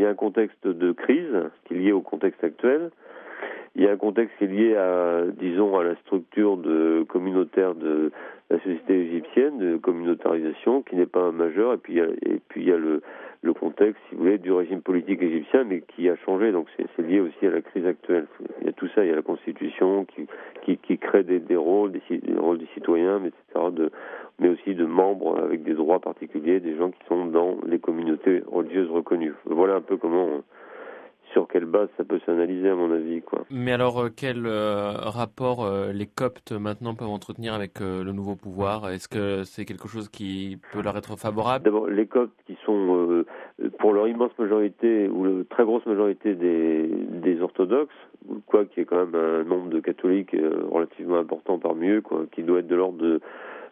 y a un contexte de crise qui est lié au contexte actuel. Il y a un contexte qui est lié à la structure communautaire de la société égyptienne, de communautarisation, qui n'est pas majeure. Et puis il y a le contexte, si vous voulez, du régime politique égyptien, mais qui a changé. Donc c'est lié aussi à la crise actuelle. Il y a tout ça, il y a la constitution qui crée des rôles, des rôles des citoyens, etc., mais aussi de membres avec des droits particuliers, des gens qui sont dans les communautés religieuses reconnues. Voilà un peu sur quelle base ça peut s'analyser, à mon avis, quoi. Mais alors, quel rapport les Coptes maintenant peuvent entretenir avec le nouveau pouvoir? Est-ce que c'est quelque chose qui peut leur être favorable? D'abord, les Coptes qui sont, pour leur immense majorité, ou la très grosse majorité des orthodoxes, quoi, qui est quand même un nombre de catholiques relativement important parmi eux, quoi, qui doit être de l'ordre de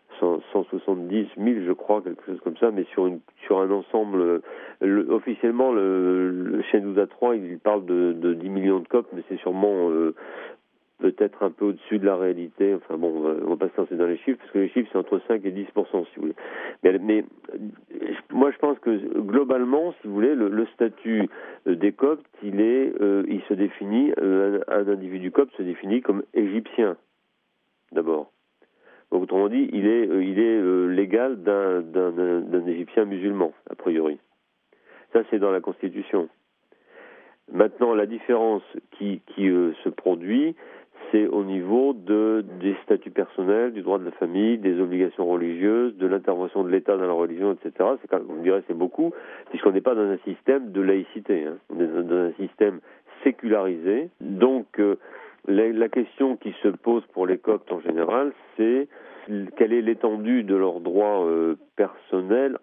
170 000, je crois, quelque chose comme ça, mais sur un ensemble, officiellement, le Shenouda 3, il parle de 10 millions de Coptes, mais c'est sûrement peut-être un peu au-dessus de la réalité. Enfin bon, on va pas se lancer dans les chiffres, parce que les chiffres, c'est entre 5 et 10%, si vous voulez. Mais moi, je pense que globalement, si vous voulez, le statut des Coptes, il se définit, un individu copte se définit comme égyptien, d'abord. Donc, autrement dit, il est l'égal d'un Égyptien musulman, a priori. Ça, c'est dans la Constitution. Maintenant, la différence qui se produit, c'est au niveau des statuts personnels, du droit de la famille, des obligations religieuses, de l'intervention de l'État dans la religion, etc. Vous me direz, c'est beaucoup, puisqu'on n'est pas dans un système de laïcité. Hein. On est dans un système sécularisé. Donc, la question qui se pose pour les Coptes en général, c'est quelle est l'étendue de leurs droits personnels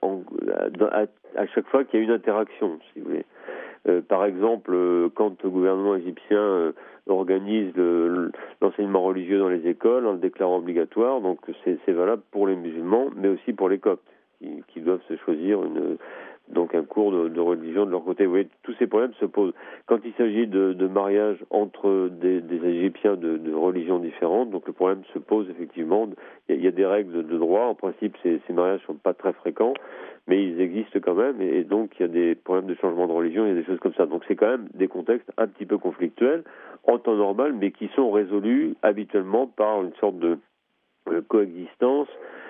à chaque fois qu'il y a une interaction, si vous voulez. Par exemple, quand le gouvernement égyptien organise l'enseignement religieux dans les écoles en le déclarant obligatoire, donc c'est valable pour les musulmans, mais aussi pour les Coptes, qui doivent se choisir donc un cours de religion de leur côté. Vous voyez, tous ces problèmes se posent. Quand il s'agit de mariage entre des Égyptiens de religions différentes, donc le problème se pose effectivement. Il y a des règles de droit. En principe, ces mariages sont pas très fréquents, mais ils existent quand même, et donc il y a des problèmes de changement de religion, il y a des choses comme ça. Donc c'est quand même des contextes un petit peu conflictuels en temps normal, mais qui sont résolus habituellement par une sorte de coexistence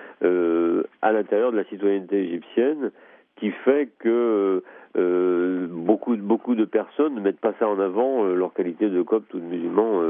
à l'intérieur de la citoyenneté égyptienne, qui fait que beaucoup de personnes ne mettent pas ça en avant, leur qualité de copte ou de musulman,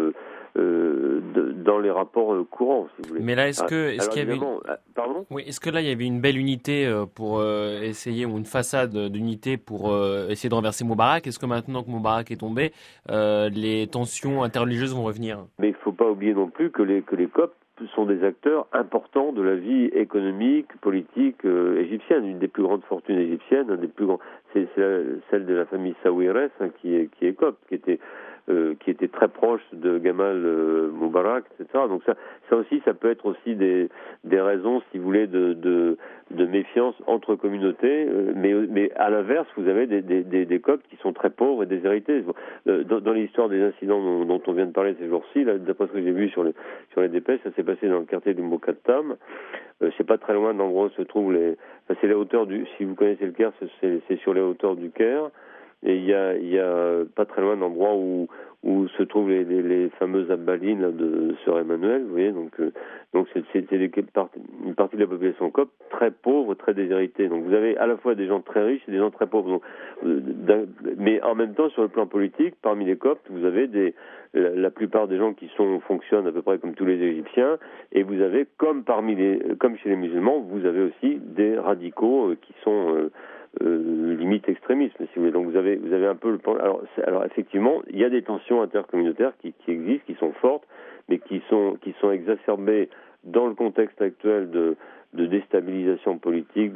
dans les rapports courants, si vous voulez. Mais là, est-ce qu'il y avait pardon ? Oui, est-ce que là il y avait une belle unité pour essayer, ou une façade d'unité pour essayer de renverser Moubarak? Est-ce que maintenant que Moubarak est tombé, les tensions interreligieuses vont revenir? Mais il ne faut pas oublier non plus que les Coptes sont des acteurs importants de la vie économique, politique égyptienne. Une des plus grandes fortunes égyptiennes, c'est celle de la famille Sawiris, hein, qui est copte, qui était très proche de Gamal Moubarak, etc. Donc ça aussi, ça peut être aussi des raisons, si vous voulez, de méfiance entre communautés. Mais à l'inverse, vous avez des Coptes qui sont très pauvres et déshérités. Dans l'histoire des incidents dont on vient de parler ces jours-ci, là, d'après ce que j'ai vu sur les dépêches, ça s'est passé dans le quartier du Mokattam. C'est pas très loin d'endroits où se trouvent c'est les hauteurs si vous connaissez le Caire, c'est sur les hauteurs du Caire. Et il y a pas très loin d'endroits où se trouvent les fameuses abbalines là, de Sœur Emmanuel, vous voyez, donc c'est une partie de la population copte très pauvre, très déshéritée. Donc vous avez à la fois des gens très riches et des gens très pauvres. Donc, mais en même temps, sur le plan politique, parmi les coptes, vous avez la plupart des gens qui fonctionnent à peu près comme tous les Égyptiens, et vous avez, comme chez les musulmans, vous avez aussi des radicaux qui sont limite extrémisme, si vous voulez. Donc vous avez un peu alors effectivement, il y a des tensions intercommunautaires qui existent, qui sont fortes, mais qui sont exacerbées dans le contexte actuel de déstabilisation politique,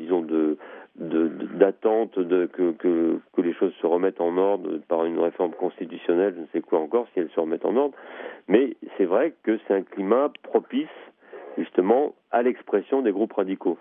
d'attente que les choses se remettent en ordre par une réforme constitutionnelle, je ne sais quoi encore, si elles se remettent en ordre. Mais c'est vrai que c'est un climat propice justement à l'expression des groupes radicaux.